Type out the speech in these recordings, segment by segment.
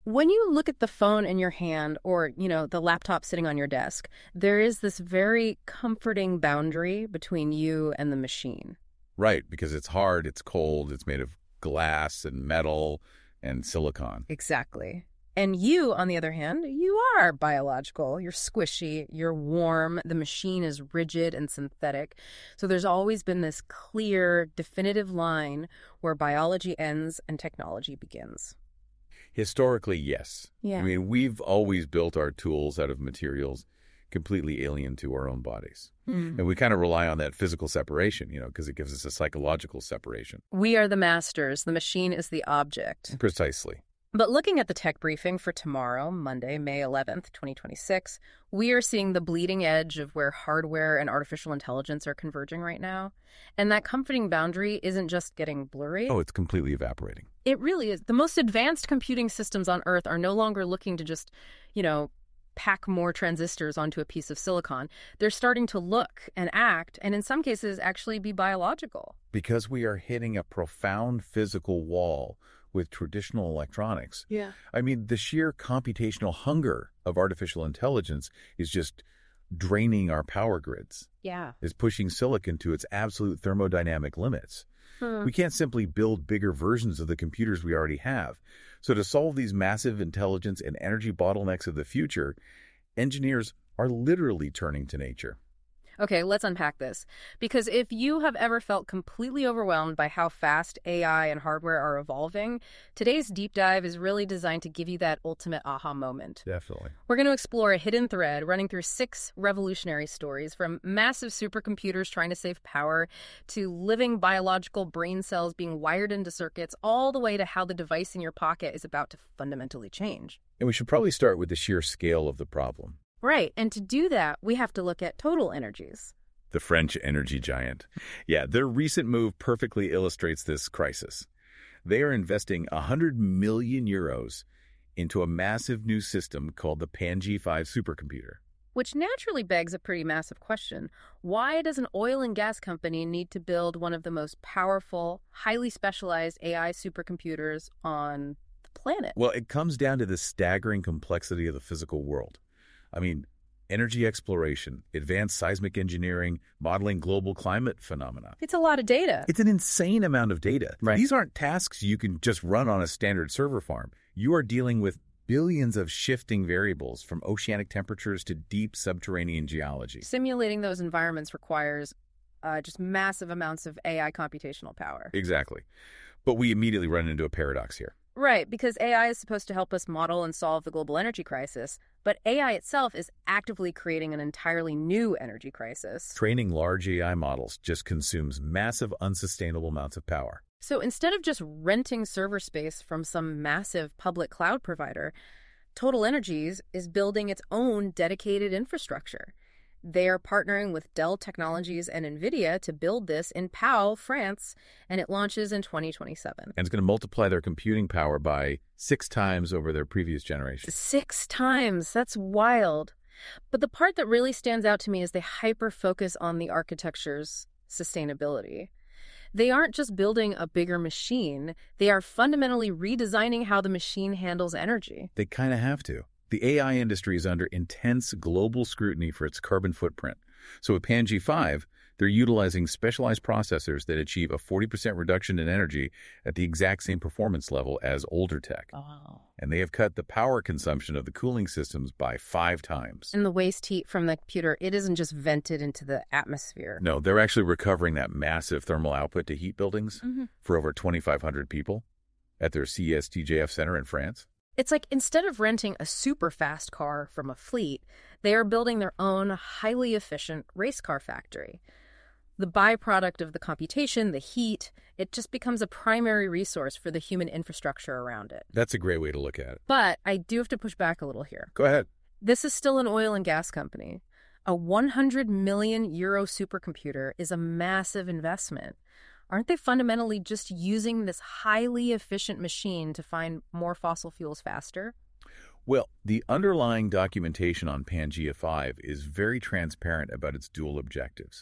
When you look at the phone in your hand or, the laptop sitting on your desk, there is this very comforting boundary between you and the machine. Right, because it's hard, it's cold, it's made of glass and metal and silicon. Exactly. And you, on the other hand, you are biological. You're squishy, you're warm, the machine is rigid and synthetic. So there's always been this clear, definitive line where biology ends and technology begins. Historically, yes. Yeah. I mean, we've always built our tools out of materials completely alien to our own bodies. And we kind of rely on that physical separation, because it gives us a psychological separation. We are the masters. The machine is the object. Precisely. But looking at the tech briefing for tomorrow, Monday, May 11th, 2026, we are seeing the bleeding edge of where hardware and artificial intelligence are converging right now. And that comforting boundary isn't just getting blurry. Oh, it's completely evaporating. It really is. The most advanced computing systems on Earth are no longer looking to just, pack more transistors onto a piece of silicon. They're starting to look and act, and in some cases actually be biological. Because we are hitting a profound physical wall with traditional electronics. Yeah. I mean, the sheer computational hunger of artificial intelligence is just draining our power grids. Yeah. Is pushing silicon to its absolute thermodynamic limits. We can't simply build bigger versions of the computers we already have. So to solve these massive intelligence and energy bottlenecks of the future, engineers are literally turning to nature. Okay, let's unpack this. Because if you have ever felt completely overwhelmed by how fast AI and hardware are evolving, today's deep dive is really designed to give you that ultimate aha moment. Definitely. We're going to explore a hidden thread running through 6 revolutionary stories, from massive supercomputers trying to save power to living biological brain cells being wired into circuits, all the way to how the device in your pocket is about to fundamentally change. And we should probably start with the sheer scale of the problem. Right, and to do that, we have to look at Total Energies. The French energy giant. Yeah, their recent move perfectly illustrates this crisis. They are investing 100 million euros into a massive new system called the Pan-G5 supercomputer. Which naturally begs a pretty massive question. Why does an oil and gas company need to build one of the most powerful, highly specialized AI supercomputers on the planet? Well, it comes down to the staggering complexity of the physical world. I mean, energy exploration, advanced seismic engineering, modeling global climate phenomena. It's a lot of data. It's an insane amount of data. Right. These aren't tasks you can just run on a standard server farm. You are dealing with billions of shifting variables, from oceanic temperatures to deep subterranean geology. Simulating those environments requires just massive amounts of AI computational power. Exactly. But we immediately run into a paradox here. Right, because AI is supposed to help us model and solve the global energy crisis, but AI itself is actively creating an entirely new energy crisis. Training large AI models just consumes massive, unsustainable amounts of power. So instead of just renting server space from some massive public cloud provider, Total Energies is building its own dedicated infrastructure. They are partnering with Dell Technologies and NVIDIA to build this in Pau, France, and it launches in 2027. And it's going to multiply their computing power by 6 times over their previous generation. 6 times? That's wild. But the part that really stands out to me is they hyper-focus on the architecture's sustainability. They aren't just building a bigger machine, they are fundamentally redesigning how the machine handles energy. They kind of have to. The AI industry is under intense global scrutiny for its carbon footprint. So with Pan-G5, they're utilizing specialized processors that achieve a 40% reduction in energy at the exact same performance level as older tech. Oh. And they have cut the power consumption of the cooling systems by 5 times. And the waste heat from the computer, it isn't just vented into the atmosphere. No, they're actually recovering that massive thermal output to heat buildings for over 2,500 people at their CES-TJF center in France. It's like instead of renting a super fast car from a fleet, they are building their own highly efficient race car factory. The byproduct of the computation, the heat, it just becomes a primary resource for the human infrastructure around it. That's a great way to look at it. But I do have to push back a little here. Go ahead. This is still an oil and gas company. A 100 million euro supercomputer is a massive investment. Aren't they fundamentally just using this highly efficient machine to find more fossil fuels faster? Well, the underlying documentation on Pan-G5 is very transparent about its dual objectives.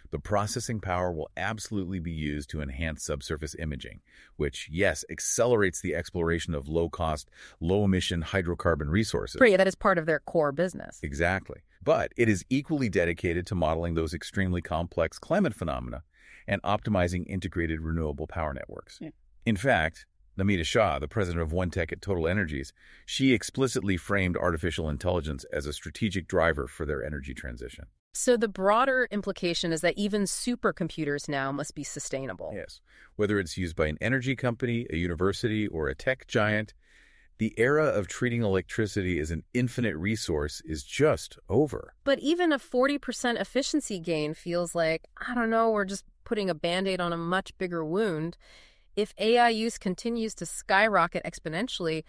The processing power will absolutely be used to enhance subsurface imaging, which, yes, accelerates the exploration of low-cost, low-emission hydrocarbon resources. Right, that is part of their core business. Exactly. But it is equally dedicated to modeling those extremely complex climate phenomena and optimizing integrated renewable power networks. Yeah. In fact, Namita Shah, the president of OneTech at Total Energies, she explicitly framed artificial intelligence as a strategic driver for their energy transition. So the broader implication is that even supercomputers now must be sustainable. Yes. Whether it's used by an energy company, a university, or a tech giant, the era of treating electricity as an infinite resource is just over. But even a 40% efficiency gain feels like, I don't know, we're just putting a Band-Aid on a much bigger wound. If AI use continues to skyrocket exponentially,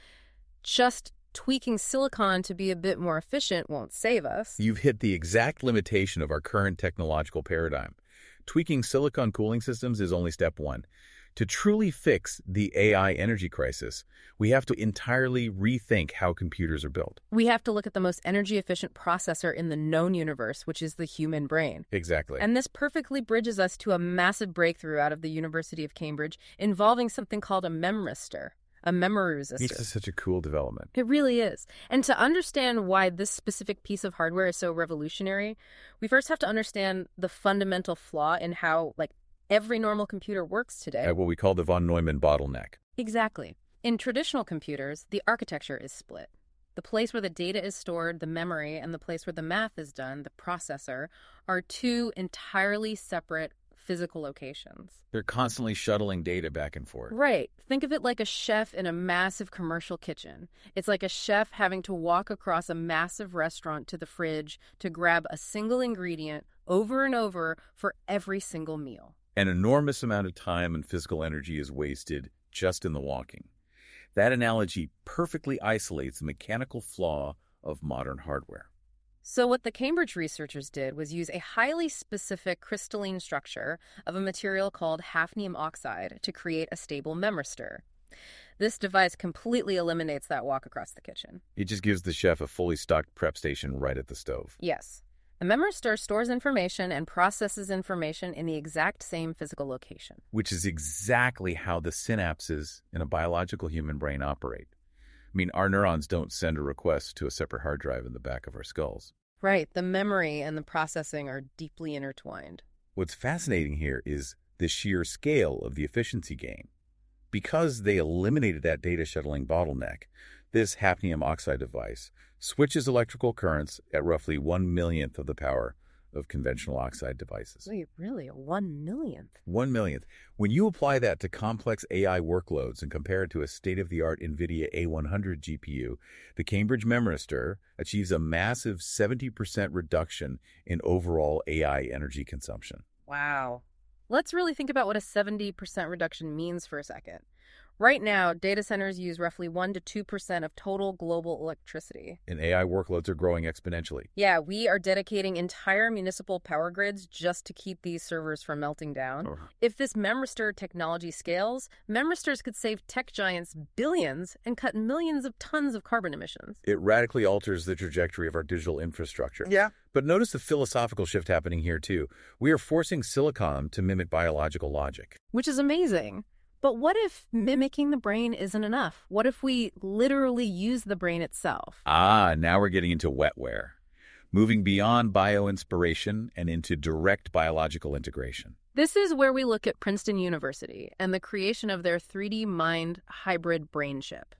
just tweaking silicon to be a bit more efficient won't save us. You've hit the exact limitation of our current technological paradigm. Tweaking silicon cooling systems is only step one. To truly fix the AI energy crisis, we have to entirely rethink how computers are built. We have to look at the most energy-efficient processor in the known universe, which is the human brain. Exactly. And this perfectly bridges us to a massive breakthrough out of the University of Cambridge involving something called a memristor, a memory resistor. This is such a cool development. It really is. And to understand why this specific piece of hardware is so revolutionary, we first have to understand the fundamental flaw in how, every normal computer works today. At what we call the von Neumann bottleneck. Exactly. In traditional computers, the architecture is split. The place where the data is stored, the memory, and the place where the math is done, the processor, are two entirely separate physical locations. They're constantly shuttling data back and forth. Right. Think of it like a chef in a massive commercial kitchen. It's like a chef having to walk across a massive restaurant to the fridge to grab a single ingredient over and over for every single meal. An enormous amount of time and physical energy is wasted just in the walking. That analogy perfectly isolates the mechanical flaw of modern hardware. So what the Cambridge researchers did was use a highly specific crystalline structure of a material called hafnium oxide to create a stable memristor. This device completely eliminates that walk across the kitchen. It just gives the chef a fully stocked prep station right at the stove. Yes. A memristor stores information and processes information in the exact same physical location. Which is exactly how the synapses in a biological human brain operate. I mean, our neurons don't send a request to a separate hard drive in the back of our skulls. Right. The memory and the processing are deeply intertwined. What's fascinating here is the sheer scale of the efficiency gain. Because they eliminated that data shuttling bottleneck, this hafnium oxide device switches electrical currents at roughly 1/millionth of the power of conventional oxide devices. Wait, really? A 1/millionth? 1/millionth. When you apply that to complex AI workloads and compare it to a state-of-the-art NVIDIA A100 GPU, the Cambridge memristor achieves a massive 70% reduction in overall AI energy consumption. Wow. Let's really think about what a 70% reduction means for a second. Right now, data centers use roughly 1 to 2% of total global electricity. And AI workloads are growing exponentially. Yeah, we are dedicating entire municipal power grids just to keep these servers from melting down. Oh. If this memristor technology scales, memristors could save tech giants billions and cut millions of tons of carbon emissions. It radically alters the trajectory of our digital infrastructure. Yeah. But notice the philosophical shift happening here, too. We are forcing silicon to mimic biological logic. Which is amazing. But what if mimicking the brain isn't enough? What if we literally use the brain itself? Now we're getting into wetware. Moving beyond bioinspiration and into direct biological integration. This is where we look at Princeton University and the creation of their 3D Mind hybrid brain chip.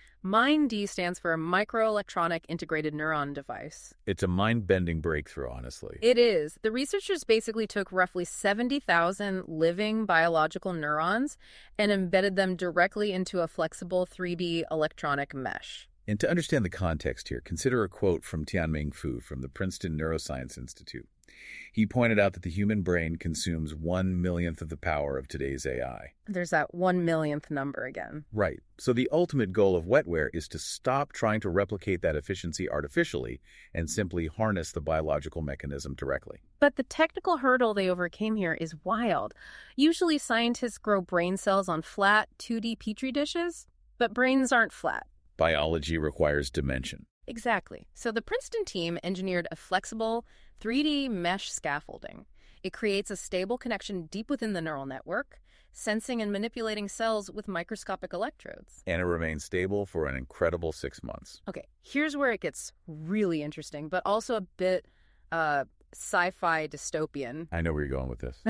MIND stands for Microelectronic Integrated Neuron Device. It's a mind-bending breakthrough, honestly. It is. The researchers basically took roughly 70,000 living biological neurons and embedded them directly into a flexible 3D electronic mesh. And to understand the context here, consider a quote from Tianming Fu from the Princeton Neuroscience Institute. He pointed out that the human brain consumes 1/millionth of the power of today's AI. There's that 1/millionth number again. Right. So the ultimate goal of wetware is to stop trying to replicate that efficiency artificially and simply harness the biological mechanism directly. But the technical hurdle they overcame here is wild. Usually scientists grow brain cells on flat, 2D Petri dishes, but brains aren't flat. Biology requires dimension. Exactly. So the Princeton team engineered a flexible 3D mesh scaffolding. It creates a stable connection deep within the neural network, sensing and manipulating cells with microscopic electrodes. And it remains stable for an incredible 6 months. Okay, here's where it gets really interesting, but also a bit sci-fi dystopian. I know where you're going with this.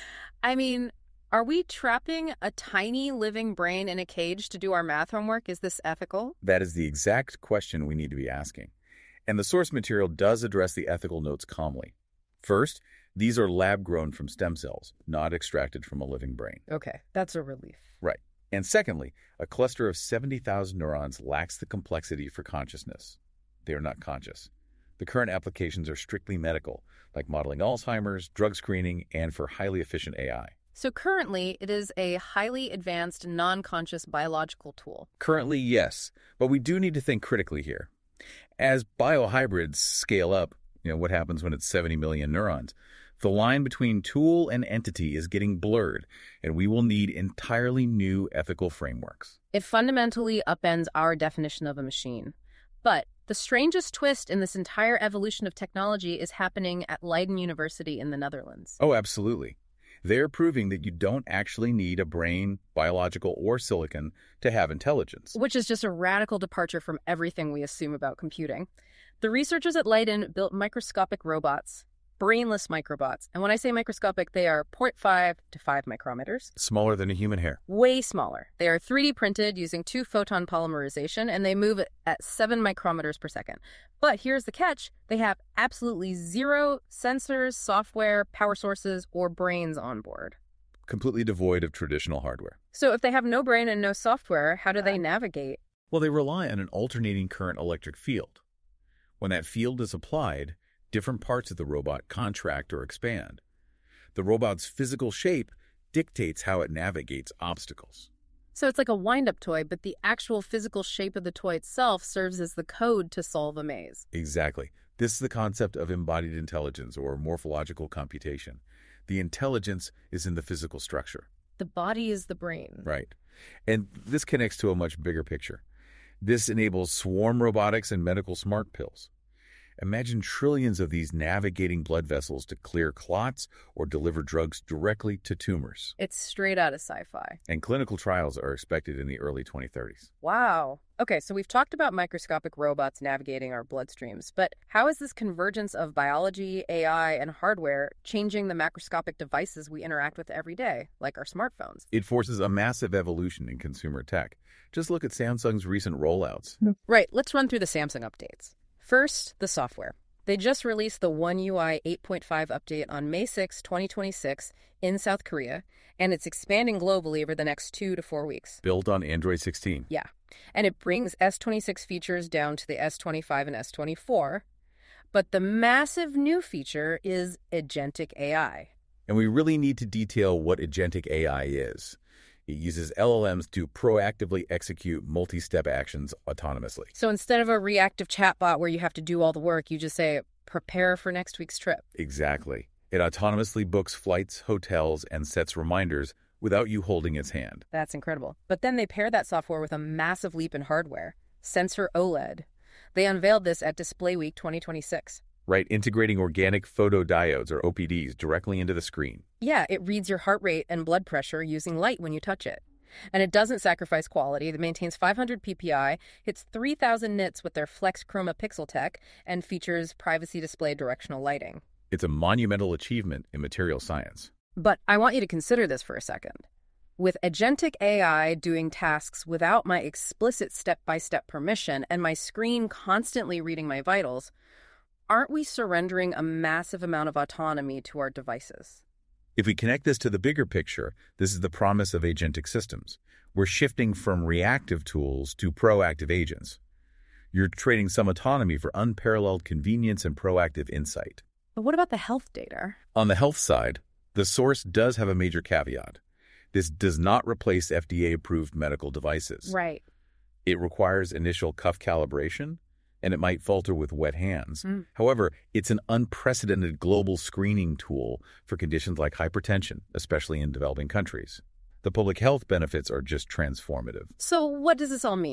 I mean, are we trapping a tiny living brain in a cage to do our math homework? Is this ethical? That is the exact question we need to be asking. And the source material does address the ethical notes calmly. First, these are lab-grown from stem cells, not extracted from a living brain. Okay, that's a relief. Right. And secondly, a cluster of 70,000 neurons lacks the complexity for consciousness. They are not conscious. The current applications are strictly medical, like modeling Alzheimer's, drug screening, and for highly efficient AI. So currently, it is a highly advanced, non-conscious biological tool. Currently, yes, but we do need to think critically here. As biohybrids scale up, what happens when it's 70 million neurons? The line between tool and entity is getting blurred, and we will need entirely new ethical frameworks. It fundamentally upends our definition of a machine. But the strangest twist in this entire evolution of technology is happening at Leiden University in the Netherlands. Oh, absolutely. They're proving that you don't actually need a brain, biological or silicon, to have intelligence. Which is just a radical departure from everything we assume about computing. The researchers at Leiden built microscopic robots, brainless microbots. And when I say microscopic, they are 0.5 to 5 micrometers. Smaller than a human hair. Way smaller. They are 3D printed using 2-photon polymerization, and they move at 7 micrometers per second. But here's the catch. They have absolutely zero sensors, software, power sources, or brains on board. Completely devoid of traditional hardware. So if they have no brain and no software, how do they navigate? Well, they rely on an alternating current electric field. When that field is applied, different parts of the robot contract or expand. The robot's physical shape dictates how it navigates obstacles. So it's like a wind-up toy, but the actual physical shape of the toy itself serves as the code to solve a maze. Exactly. This is the concept of embodied intelligence or morphological computation. The intelligence is in the physical structure. The body is the brain. Right. And this connects to a much bigger picture. This enables swarm robotics and medical smart pills. Imagine trillions of these navigating blood vessels to clear clots or deliver drugs directly to tumors. It's straight out of sci-fi. And clinical trials are expected in the early 2030s. Wow. Okay, so we've talked about microscopic robots navigating our bloodstreams, but how is this convergence of biology, AI, and hardware changing the macroscopic devices we interact with every day, like our smartphones? It forces a massive evolution in consumer tech. Just look at Samsung's recent rollouts. Right, let's run through the Samsung updates. First, the software. They just released the One UI 8.5 update on May 6, 2026 in South Korea, and it's expanding globally over the next 2 to 4 weeks. Built on Android 16. Yeah, and it brings S26 features down to the S25 and S24, but the massive new feature is Agentic AI. And we really need to detail what Agentic AI is. It uses LLMs to proactively execute multi-step actions autonomously. So instead of a reactive chatbot where you have to do all the work, you just say, prepare for next week's trip. Exactly. It autonomously books flights, hotels, and sets reminders without you holding its hand. That's incredible. But then they pair that software with a massive leap in hardware, Sensor OLED. They unveiled this at Display Week 2026. Right, integrating organic photodiodes, or OPDs, directly into the screen. Yeah, it reads your heart rate and blood pressure using light when you touch it. And it doesn't sacrifice quality. It maintains 500 ppi, hits 3,000 nits with their Flex Chroma pixel tech, and features privacy display directional lighting. It's a monumental achievement in material science. But I want you to consider this for a second. With Agentic AI doing tasks without my explicit step-by-step permission and my screen constantly reading my vitals, aren't we surrendering a massive amount of autonomy to our devices? If we connect this to the bigger picture, this is the promise of agentic systems. We're shifting from reactive tools to proactive agents. You're trading some autonomy for unparalleled convenience and proactive insight. But what about the health data? On the health side, the source does have a major caveat. This does not replace FDA-approved medical devices. Right. It requires initial cuff calibration, and it might falter with wet hands. However, it's an unprecedented global screening tool for conditions like hypertension, especially in developing countries. The public health benefits are just transformative. So what does this all mean?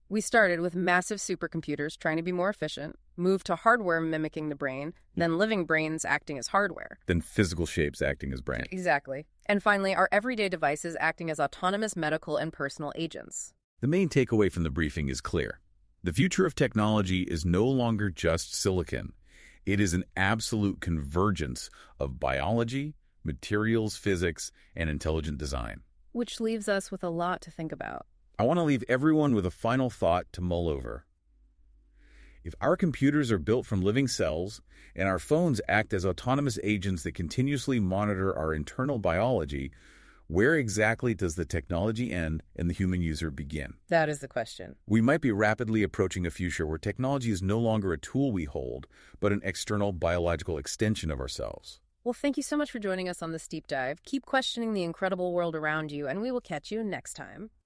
We started with massive supercomputers trying to be more efficient, moved to hardware mimicking the brain, then living brains acting as hardware. Then physical shapes acting as brain. Exactly. And finally, our everyday devices acting as autonomous medical and personal agents. The main takeaway from the briefing is clear. The future of technology is no longer just silicon. It is an absolute convergence of biology, materials, physics, and intelligent design. Which leaves us with a lot to think about. I want to leave everyone with a final thought to mull over. If our computers are built from living cells and our phones act as autonomous agents that continuously monitor our internal biology, where exactly does the technology end and the human user begin? That is the question. We might be rapidly approaching a future where technology is no longer a tool we hold, but an external biological extension of ourselves. Well, thank you so much for joining us on this deep dive. Keep questioning the incredible world around you, and we will catch you next time.